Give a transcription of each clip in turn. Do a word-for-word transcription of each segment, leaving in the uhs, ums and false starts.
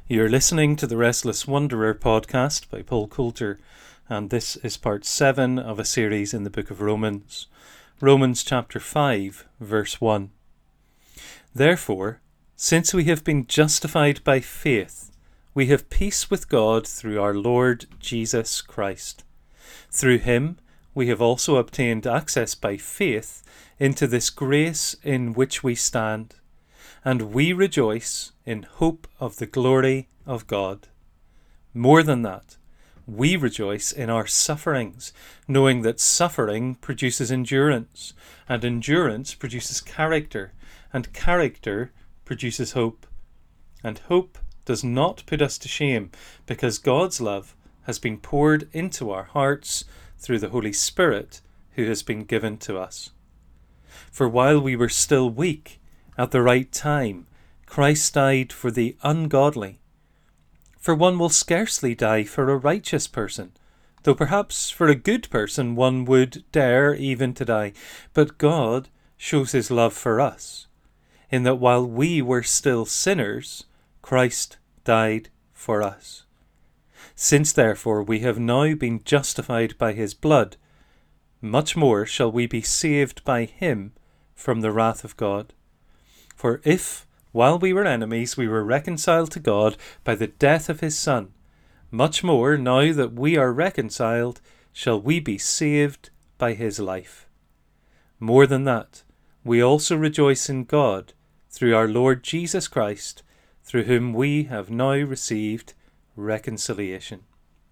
You're listening to the Restless Wanderer podcast by Paul Coulter, and this is part seven of a series in the book of Romans. Romans chapter five, verse one. Therefore, since we have been justified by faith, we have peace with God through our Lord Jesus Christ. Through him we have also obtained access by faith into this grace in which we stand, and we rejoice in hope of the glory of God. More than that, we rejoice in our sufferings, knowing that suffering produces endurance, and endurance produces character, and character produces hope. And hope does not put us to shame, because God's love has been poured into our hearts through the Holy Spirit who has been given to us. For while we were still weak, at the right time, Christ died for the ungodly. For one will scarcely die for a righteous person, though perhaps for a good person one would dare even to die. But God shows his love for us, in that while we were still sinners, Christ died for us. Since therefore we have now been justified by his blood, much more shall we be saved by him from the wrath of God. For if, while we were enemies, we were reconciled to God by the death of his Son, much more, now that we are reconciled, shall we be saved by his life. More than that, we also rejoice in God through our Lord Jesus Christ, through whom we have now received reconciliation.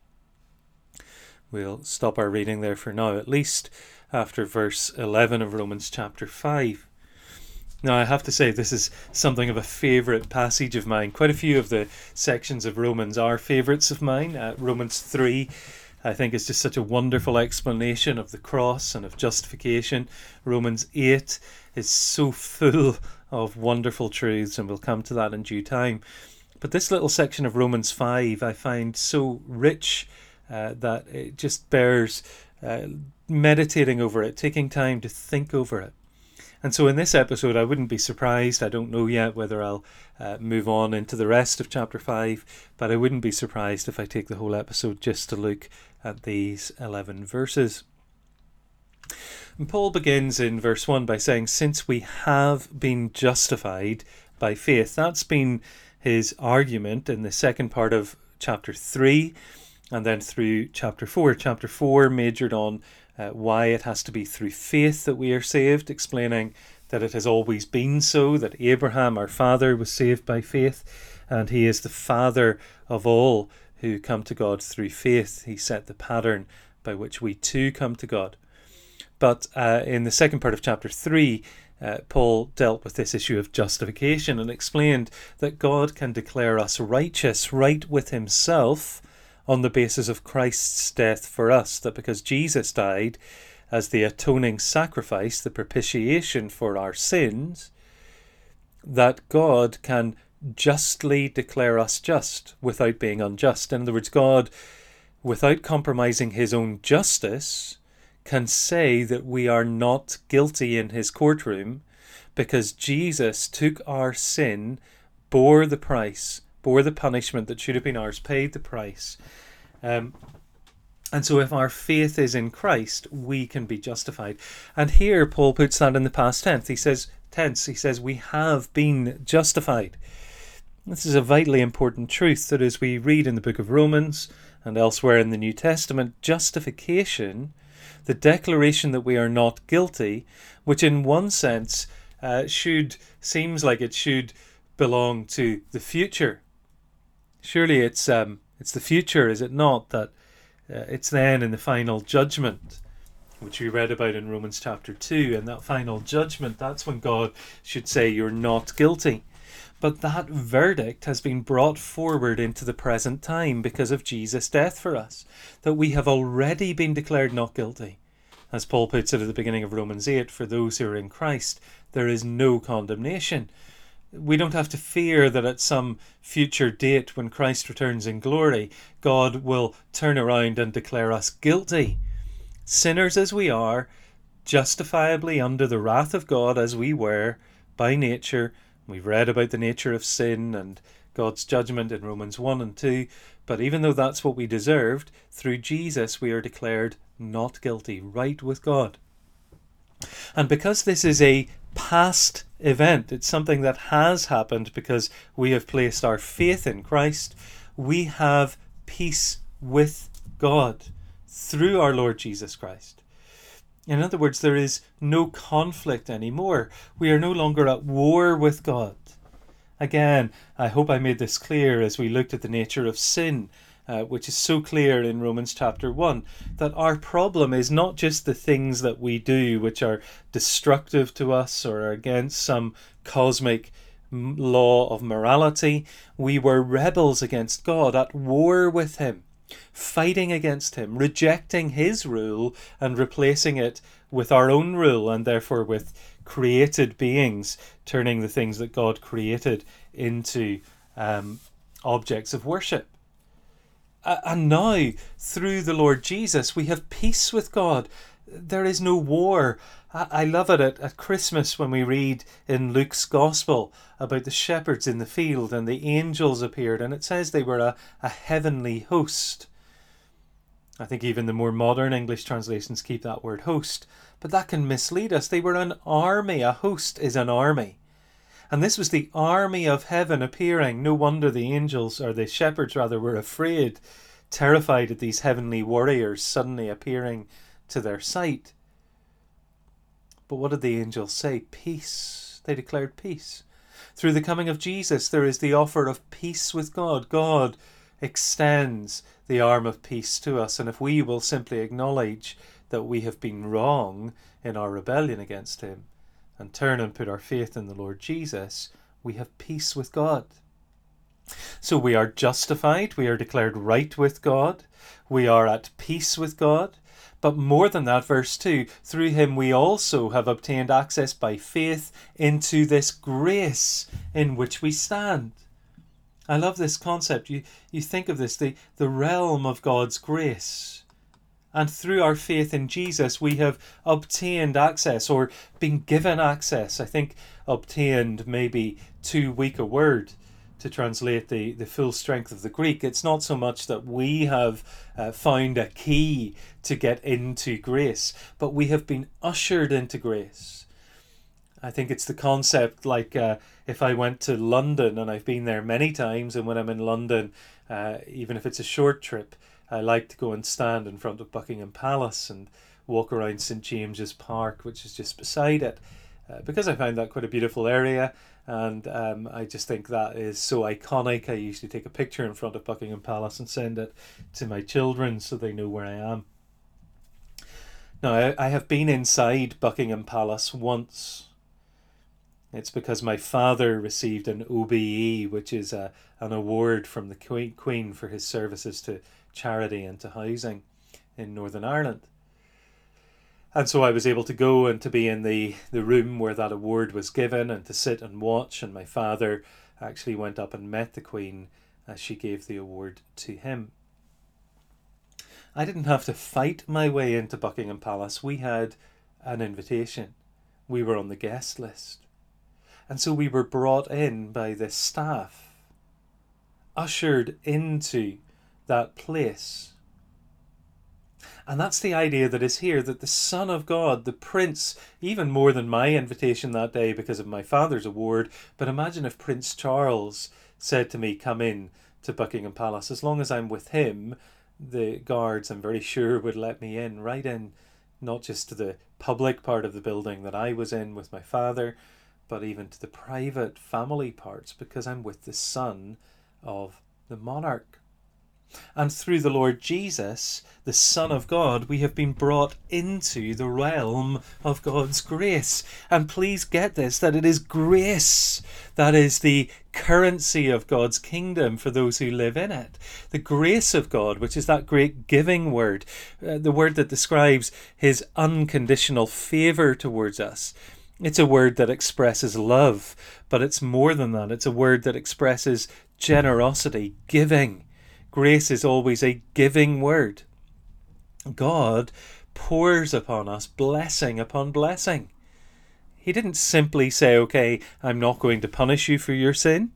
We'll stop our reading there for now, at least after verse eleven of Romans chapter five. Now, I have to say, this is something of a favourite passage of mine. Quite a few of the sections of Romans are favourites of mine. Uh, Romans three, I think, is just such a wonderful explanation of the cross and of justification. Romans eight is so full of wonderful truths, and we'll come to that in due time. But this little section of Romans five I find so rich uh, that it just bears uh, meditating over it, taking time to think over it. And so in this episode, I wouldn't be surprised, I don't know yet whether I'll uh, move on into the rest of chapter five, but I wouldn't be surprised if I take the whole episode just to look at these eleven verses. And Paul begins in verse one by saying, since we have been justified by faith. That's been his argument in the second part of chapter three, and then through chapter four. Chapter four majored on Uh, why it has to be through faith that we are saved, explaining that it has always been so, that Abraham, our father, was saved by faith, and he is the father of all who come to God through faith. He set the pattern by which we too come to God. But uh, in the second part of chapter three, uh, Paul dealt with this issue of justification and explained that God can declare us righteous, right with himself, on the basis of Christ's death for us, that because Jesus died as the atoning sacrifice, the propitiation for our sins, that God can justly declare us just without being unjust. In other words, God, without compromising his own justice, can say that we are not guilty in his courtroom because Jesus took our sin, bore the price, bore the punishment that should have been ours, paid the price. Um, and so if our faith is in Christ, we can be justified. And here Paul puts that in the past tense. He says, tense, he says, we have been justified. This is a vitally important truth that as we read in the book of Romans and elsewhere in the New Testament, justification, the declaration that we are not guilty, which in one sense uh, should, seems like it should belong to the future. Surely it's um, it's the future, is it not, that uh, it's then in the final judgment, which we read about in Romans chapter two, and that final judgment, that's when God should say you're not guilty. But that verdict has been brought forward into the present time because of Jesus' death for us, that we have already been declared not guilty. As Paul puts it at the beginning of Romans eight, for those who are in Christ, there is no condemnation. We don't have to fear that at some future date when Christ returns in glory, God will turn around and declare us guilty. Sinners as we are, justifiably under the wrath of God as we were by nature. We've read about the nature of sin and God's judgment in Romans one and two. But even though that's what we deserved, through Jesus we are declared not guilty, right with God. And because this is a past event, it's something that has happened because we have placed our faith in Christ, we have peace with God through our Lord Jesus Christ. In other words, there is no conflict anymore. We are no longer at war with God. Again, I hope I made this clear as we looked at the nature of sin, uh, which is so clear in Romans chapter one, that our problem is not just the things that we do which are destructive to us or are against some cosmic law of morality. We were rebels against God, at war with him, fighting against him, rejecting his rule and replacing it with our own rule, and therefore with created beings, turning the things that God created into um, objects of worship. Uh, and now, through the Lord Jesus, we have peace with God. There is no war. I, I love it at, at Christmas when we read in Luke's Gospel about the shepherds in the field and the angels appeared, and it says they were a, a heavenly host. I think even the more modern English translations keep that word host, but that can mislead us. They were an army. A host is an army. And this was the army of heaven appearing. No wonder the angels, or the shepherds rather, were afraid, terrified at these heavenly warriors suddenly appearing to their sight. But what did the angels say? Peace. They declared peace. Through the coming of Jesus, there is the offer of peace with God. God extends the arm of peace to us, and if we will simply acknowledge that we have been wrong in our rebellion against him and turn and put our faith in the Lord Jesus, we have peace with God. So we are justified, we are declared right with God, we are at peace with God, but more than that, verse two, through him we also have obtained access by faith into this grace in which we stand. I love this concept. You you think of this, the, the realm of God's grace. And through our faith in Jesus, we have obtained access, or been given access. I think obtained may be too weak a word to translate the, the full strength of the Greek. It's not so much that we have uh, found a key to get into grace, but we have been ushered into grace. I think it's the concept like uh, if I went to London, and I've been there many times, and when I'm in London, uh, even if it's a short trip, I like to go and stand in front of Buckingham Palace and walk around St James's Park, which is just beside it, uh, because I find that quite a beautiful area, and um, I just think that is so iconic. I usually take a picture in front of Buckingham Palace and send it to my children so they know where I am. Now, I, I have been inside Buckingham Palace once. It's because my father received an O B E, which is a, an award from the Queen, Queen for his services to charity and to housing in Northern Ireland. And so I was able to go and to be in the, the room where that award was given and to sit and watch, and my father actually went up and met the Queen as she gave the award to him. I didn't have to fight my way into Buckingham Palace. We had an invitation. We were on the guest list. And so we were brought in by the staff, ushered into that place. And that's the idea that is here, that the Son of God, the Prince, even more than my invitation that day because of my father's award, but imagine if Prince Charles said to me, come in to Buckingham Palace. As long as I'm with him, the guards, I'm very sure, would let me in, right in, not just to the public part of the building that I was in with my father, but even to the private family parts, because I'm with the son of the monarch. And through the Lord Jesus, the Son of God, we have been brought into the realm of God's grace. And please get this, that it is grace that is the currency of God's kingdom for those who live in it. The grace of God, which is that great giving word, uh, the word that describes his unconditional favour towards us. It's a word that expresses love, but it's more than that. It's a word that expresses generosity, giving. Grace is always a giving word. God pours upon us blessing upon blessing. He didn't simply say, okay, I'm not going to punish you for your sin.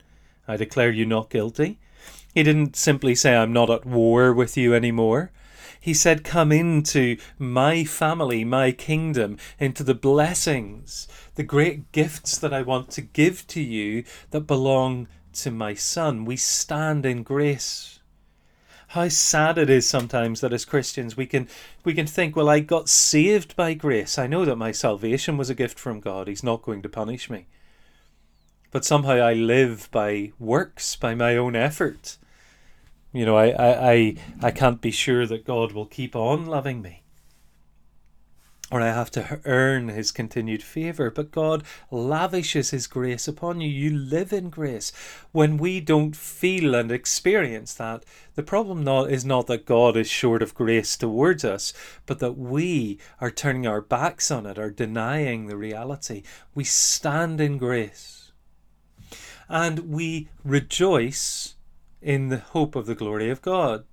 I declare you not guilty. He didn't simply say, I'm not at war with you anymore. He said, come into my family, my kingdom, into the blessings, the great gifts that I want to give to you that belong to my Son. We stand in grace. How sad it is sometimes that as Christians we can we can think, well, I got saved by grace. I know that my salvation was a gift from God. He's not going to punish me. But somehow I live by works, by my own effort. You know, I, I, I, I can't be sure that God will keep on loving me. Or I have to earn his continued favour. But God lavishes his grace upon you. You live in grace. When we don't feel and experience that, the problem not is not that God is short of grace towards us, but that we are turning our backs on it, are denying the reality. We stand in grace. And we rejoice in the hope of the glory of God.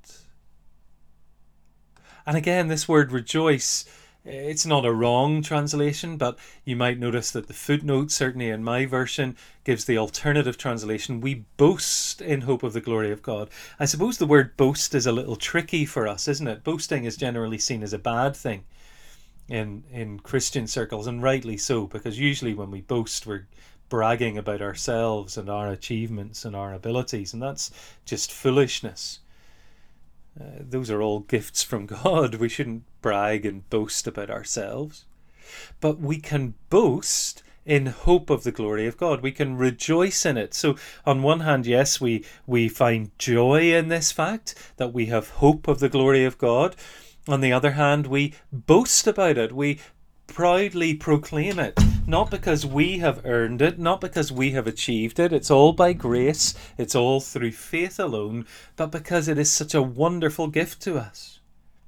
And again, this word rejoice, it's not a wrong translation, but you might notice that the footnote, certainly in my version, gives the alternative translation. We boast in hope of the glory of God. I suppose the word boast is a little tricky for us, isn't it? Boasting is generally seen as a bad thing in, in Christian circles, and rightly so, because usually when we boast, we're bragging about ourselves and our achievements and our abilities, and that's just foolishness. Uh, those are all gifts from God. We shouldn't brag and boast about ourselves. But we can boast in hope of the glory of God. We can rejoice in it. So on one hand, yes, we, we find joy in this fact that we have hope of the glory of God. On the other hand, we boast about it. We proudly proclaim it, not because we have earned it, not because we have achieved it. It's all by grace, it's all through faith alone, but because it is such a wonderful gift to us.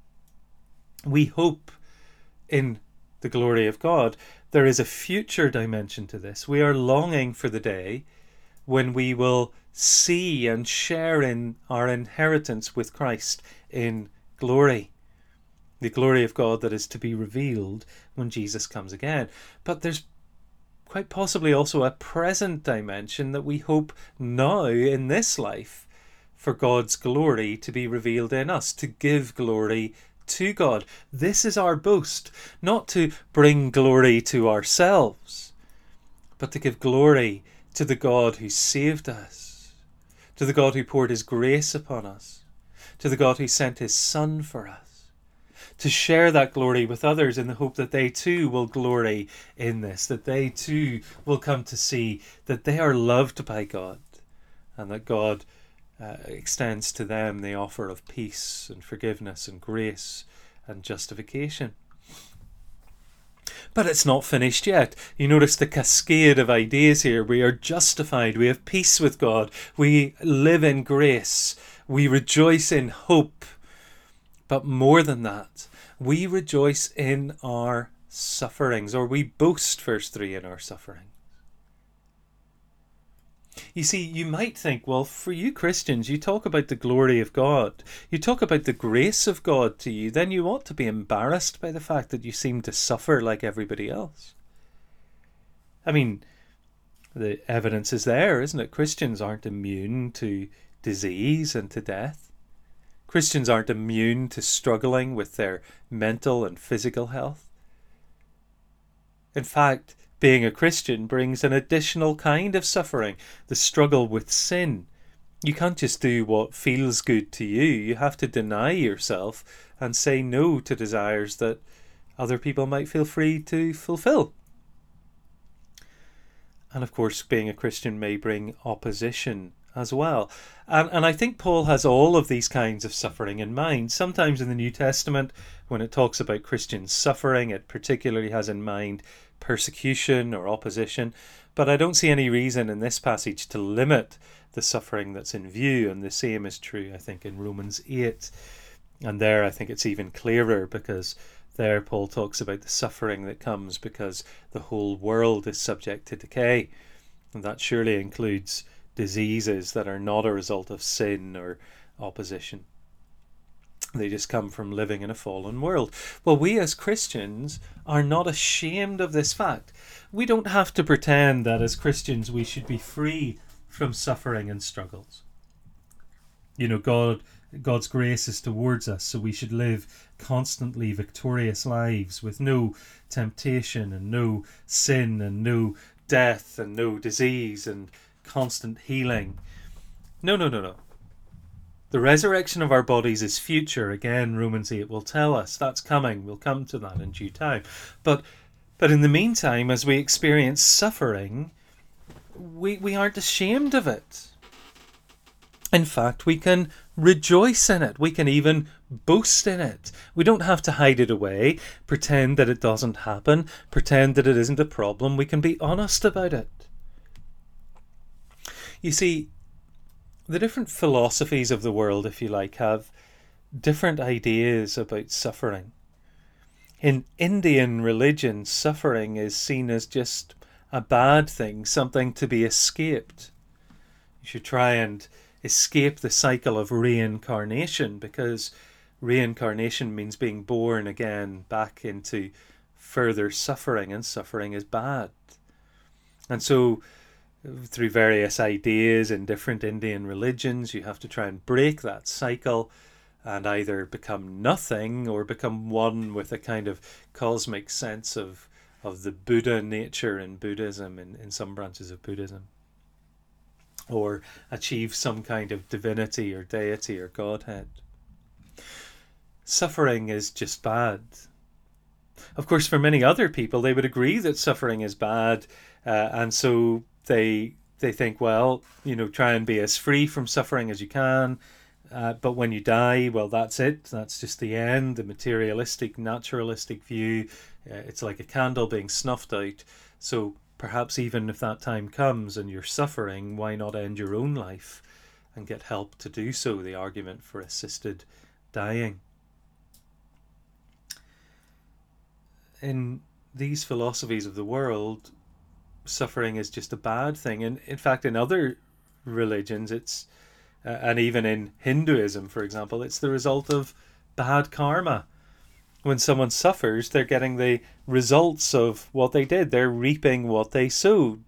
We hope in the glory of God. There is a future dimension to this. We are longing for the day when we will see and share in our inheritance with Christ in glory. The glory of God that is to be revealed when Jesus comes again. But there's quite possibly also a present dimension that we hope now in this life for God's glory to be revealed in us, to give glory to God. This is our boast, not to bring glory to ourselves, but to give glory to the God who saved us, to the God who poured his grace upon us, to the God who sent his Son for us. To share that glory with others in the hope that they too will glory in this, that they too will come to see that they are loved by God and that God uh, extends to them the offer of peace and forgiveness and grace and justification. But it's not finished yet. You notice the cascade of ideas here. We are justified. We have peace with God. We live in grace. We rejoice in hope. But more than that, we rejoice in our sufferings, or we boast, verse three, in our sufferings. You see, you might think, well, for you Christians, you talk about the glory of God, you talk about the grace of God to you, then you ought to be embarrassed by the fact that you seem to suffer like everybody else. I mean, the evidence is there, isn't it? Christians aren't immune to disease and to death. Christians aren't immune to struggling with their mental and physical health. In fact, being a Christian brings an additional kind of suffering, the struggle with sin. You can't just do what feels good to you. You have to deny yourself and say no to desires that other people might feel free to fulfill. And of course, being a Christian may bring opposition as well. And, and I think Paul has all of these kinds of suffering in mind. Sometimes in the New Testament, when it talks about Christian suffering, it particularly has in mind persecution or opposition. But I don't see any reason in this passage to limit the suffering that's in view. And the same is true, I think, in Romans eight. And there I think it's even clearer, because there Paul talks about the suffering that comes because the whole world is subject to decay. And that surely includes diseases that are not a result of sin or opposition. They just come from living in a fallen world. Well, we as Christians are not ashamed of this fact. We don't have to pretend that as Christians we should be free from suffering and struggles. You know, God, God's grace is towards us, so we should live constantly victorious lives with no temptation and no sin and no death and no disease and constant healing. No, no, no, no. The resurrection of our bodies is future. Again, Romans eight will tell us that's coming. We'll come to that in due time. But but in the meantime, as we experience suffering, we, we aren't ashamed of it. In fact, we can rejoice in it. We can even boast in it. We don't have to hide it away, pretend that it doesn't happen, pretend that it isn't a problem. We can be honest about it. You see, the different philosophies of the world, if you like, have different ideas about suffering. In Indian religion, suffering is seen as just a bad thing, something to be escaped. You should try and escape the cycle of reincarnation, because reincarnation means being born again back into further suffering, and suffering is bad. And so through various ideas in different Indian religions, you have to try and break that cycle and either become nothing or become one with a kind of cosmic sense of, of the Buddha nature in Buddhism, in, in some branches of Buddhism, or achieve some kind of divinity or deity or Godhead. Suffering is just bad. Of course, for many other people, they would agree that suffering is bad, uh, and so they they think, well, you know, try and be as free from suffering as you can, uh, but when you die, well, that's it. That's just the end. The materialistic, naturalistic view, uh, it's like a candle being snuffed out. So perhaps even if that time comes and you're suffering, why not end your own life and get help to do so? The argument for assisted dying. In these philosophies of the world, suffering is just a bad thing. And in fact, in other religions, it's, uh, and even in Hinduism, for example, it's the result of bad karma. When someone suffers, they're getting the results of what they did. They're reaping what they sowed.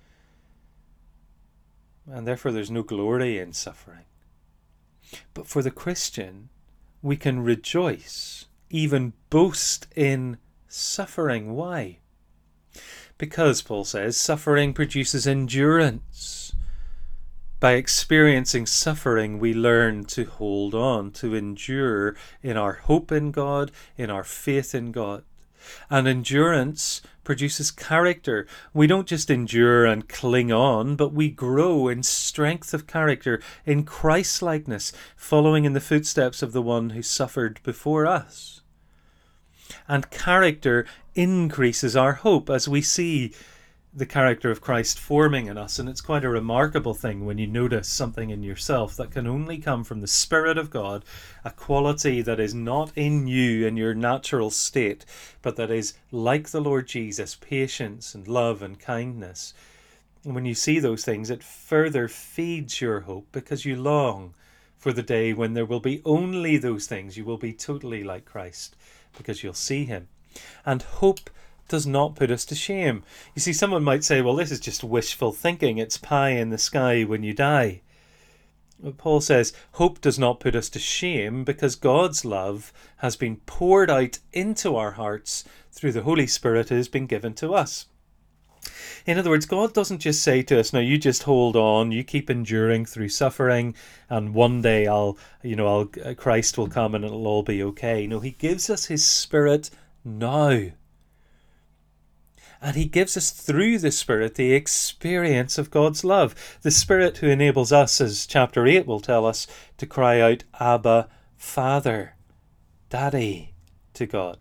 And therefore there's no glory in suffering. But for the Christian, we can rejoice, even boast in suffering. Why? Because, Paul says, suffering produces endurance. By experiencing suffering, we learn to hold on, to endure in our hope in God, in our faith in God. And endurance produces character. We don't just endure and cling on, but we grow in strength of character, in Christ-likeness, following in the footsteps of the one who suffered before us. And character increases our hope as we see the character of Christ forming in us. And it's quite a remarkable thing when you notice something in yourself that can only come from the Spirit of God, a quality that is not in you in your natural state, but that is like the Lord Jesus, patience and love and kindness. And when you see those things, it further feeds your hope, because you long for the day when there will be only those things. You will be totally like Christ, because you'll see him. And hope does not put us to shame. You see, someone might say, well, this is just wishful thinking. It's pie in the sky when you die. But Paul says, hope does not put us to shame, because God's love has been poured out into our hearts through the Holy Spirit who has been given to us. In other words, God doesn't just say to us, now you just hold on, you keep enduring through suffering, and one day I'll, you know, I'll, Christ will come and it'll all be okay. No, he gives us his Spirit now. And he gives us through the Spirit the experience of God's love. The Spirit who enables us, as chapter eight will tell us, to cry out, Abba, Father, Daddy, to God.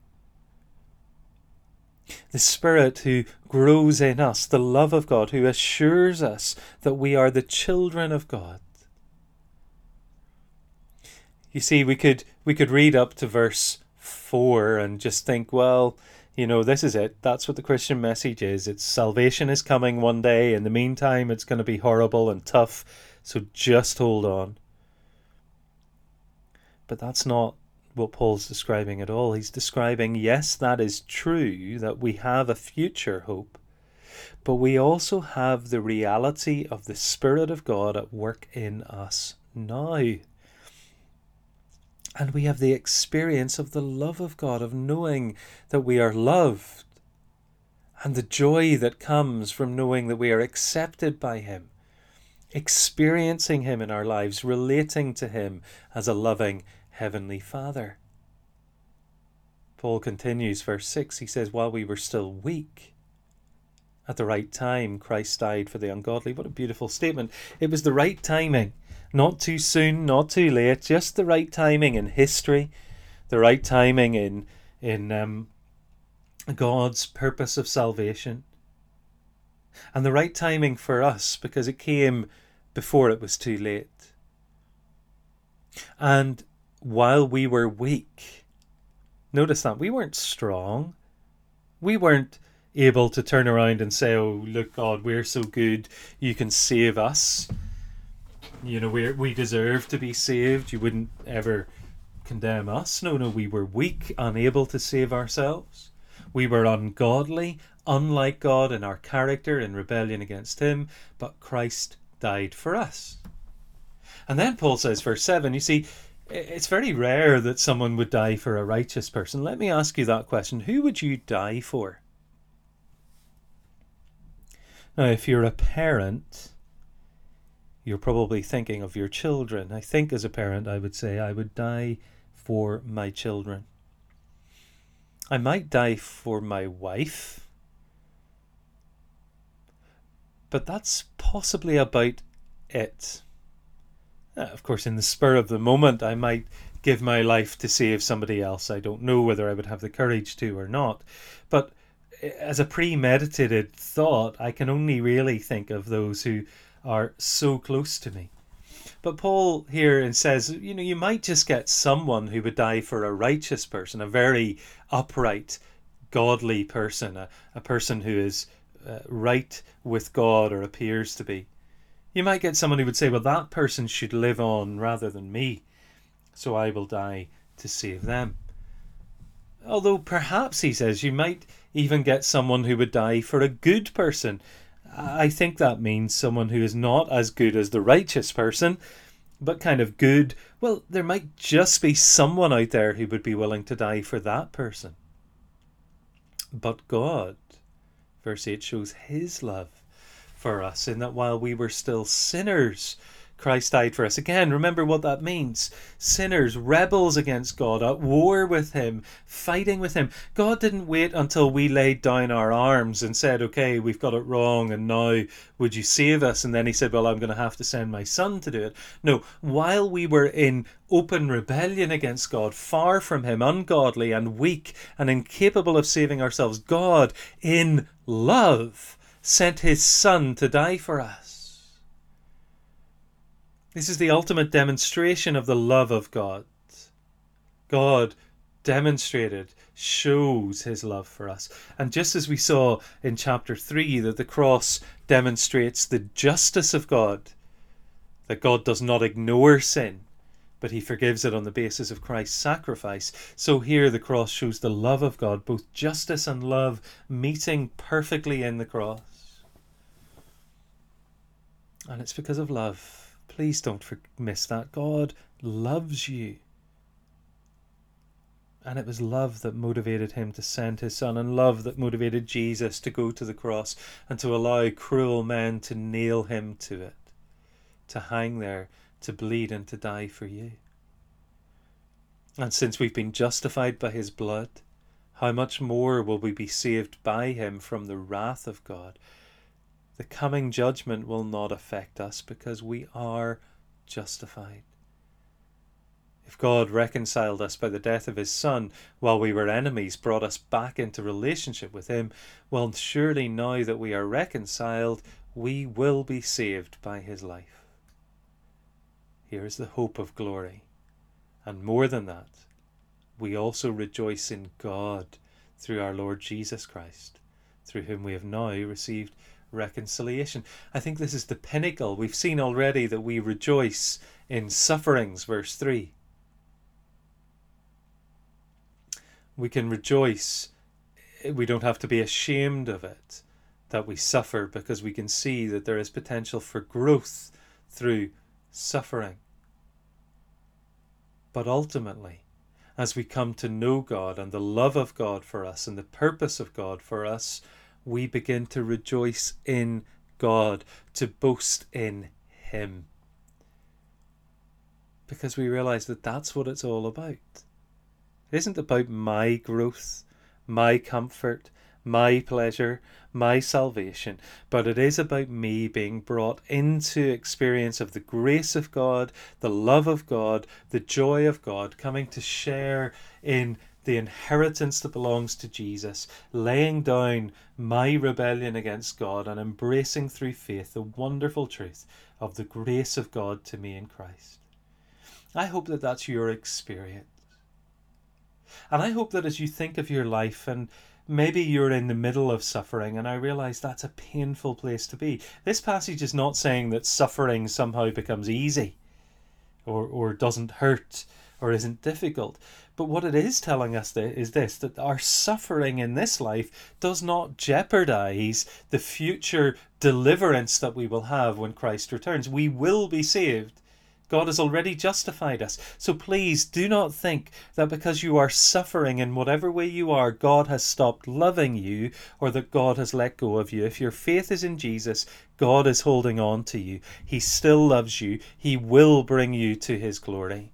The Spirit who grows in us the love of God, who assures us that we are the children of God. You see, we could we could read up to verse four and just think, well, you know, this is it. That's what the Christian message is. It's salvation is coming one day. In the meantime, it's going to be horrible and tough. So just hold on. But that's not what Paul's describing at all. He's describing, yes, that is true, that we have a future hope. but we also have the reality of the Spirit of God at work in us now. And we have the experience of the love of God, of knowing that we are loved, and the joy that comes from knowing that we are accepted by Him, experiencing Him in our lives, relating to Him as a loving Heavenly Father. Paul continues, verse six, he says, while we were still weak, at the right time, Christ died for the ungodly. What a beautiful statement. It was the right timing. Not too soon, not too late, just the right timing in history, the right timing in, in um, God's purpose of salvation, and the right timing for us because it came before it was too late. And while we were weak, notice that we weren't strong. We weren't able to turn around and say, oh, look, God, we're so good, you can save us. You know, we we deserve to be saved. You wouldn't ever condemn us. No, no, we were weak, unable to save ourselves. We were ungodly, unlike God in our character, in rebellion against Him, but Christ died for us. And then Paul says, verse seven, you see, it's very rare that someone would die for a righteous person. Let me ask you that question. Who would you die for? Now, if you're a parent, you're probably thinking of your children. I think as a parent, I would say I would die for my children. I might die for my wife, but that's possibly about it. Uh, of course, in the spur of the moment, I might give my life to save somebody else. I don't know whether I would have the courage to or not. But as a premeditated thought, I can only really think of those who are so close to me. But Paul here says, you know, you might just get someone who would die for a righteous person, a very upright, godly person, a, a person who is uh, right with God or appears to be. You might get someone who would say, well, that person should live on rather than me, so I will die to save them. Although perhaps, he says, you might even get someone who would die for a good person. I think that means someone who is not as good as the righteous person, but kind of good. Well, there might just be someone out there who would be willing to die for that person. But God, verse eight, shows His love for us in that while we were still sinners, Christ died for us. Again, remember what that means. Sinners, rebels against God, at war with Him, fighting with Him. God didn't wait until we laid down our arms and said, okay, we've got it wrong and now would you save us? And then He said, well, I'm going to have to send my Son to do it. No, while we were in open rebellion against God, far from Him, ungodly and weak and incapable of saving ourselves, God, in love, sent His Son to die for us. This is the ultimate demonstration of the love of God. God demonstrated, shows His love for us. And just as we saw in chapter three that the cross demonstrates the justice of God, that God does not ignore sin, but He forgives it on the basis of Christ's sacrifice, so here the cross shows the love of God, both justice and love meeting perfectly in the cross. And it's because of love. Please don't miss that. God loves you. And it was love that motivated Him to send His Son, and love that motivated Jesus to go to the cross and to allow cruel men to nail Him to it, to hang there, to bleed and to die for you. And since we've been justified by His blood, how much more will we be saved by Him from the wrath of God? The coming judgment will not affect us because we are justified. If God reconciled us by the death of His Son while we were enemies, brought us back into relationship with Him, well, surely now that we are reconciled, we will be saved by His life. Here is the hope of glory. And more than that, we also rejoice in God through our Lord Jesus Christ, through whom we have now received reconciliation. I think this is the pinnacle. We've seen already that we rejoice in sufferings, verse three. We can rejoice. We don't have to be ashamed of it. that we suffer because we can see that there is potential for growth through suffering. But ultimately, as we come to know God and the love of God for us and the purpose of God for us, we begin to rejoice in God, to boast in Him. Because we realize that that's what it's all about. It isn't about my growth, my comfort, my pleasure, my salvation, but it is about me being brought into experience of the grace of God, the love of God, the joy of God, coming to share in the inheritance that belongs to Jesus, laying down my rebellion against God and embracing through faith the wonderful truth of the grace of God to me in Christ. I hope that that's your experience. And I hope that as you think of your life, and maybe you're in the middle of suffering, and I realize that's a painful place to be. This passage is not saying that suffering somehow becomes easy or, or doesn't hurt or isn't difficult. But what it is telling us is this, that our suffering in this life does not jeopardize the future deliverance that we will have when Christ returns. We will be saved. God has already justified us. So please do not think that because you are suffering in whatever way you are, God has stopped loving you or that God has let go of you. If your faith is in Jesus, God is holding on to you. He still loves you. He will bring you to His glory.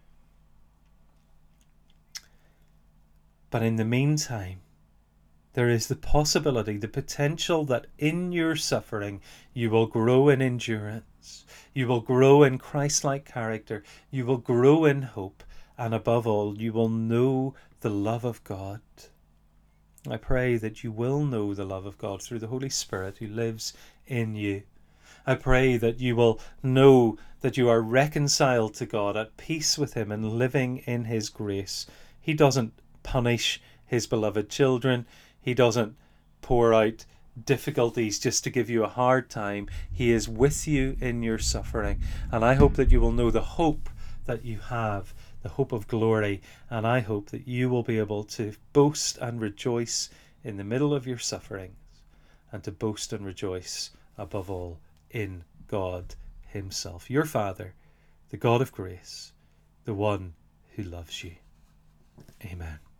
But in the meantime, there is the possibility, the potential that in your suffering you will grow in endurance, you will grow in Christ-like character, you will grow in hope, and above all, you will know the love of God. I pray that you will know the love of God through the Holy Spirit who lives in you. I pray that you will know that you are reconciled to God, at peace with Him, and living in His grace. He doesn't punish His beloved children. He doesn't pour out difficulties just to give you a hard time. He is with you in your suffering. And I hope that you will know the hope that you have, the hope of glory. And I hope that you will be able to boast and rejoice in the middle of your sufferings, and to boast and rejoice above all in God Himself, your Father, the God of grace, the one who loves you. Amen.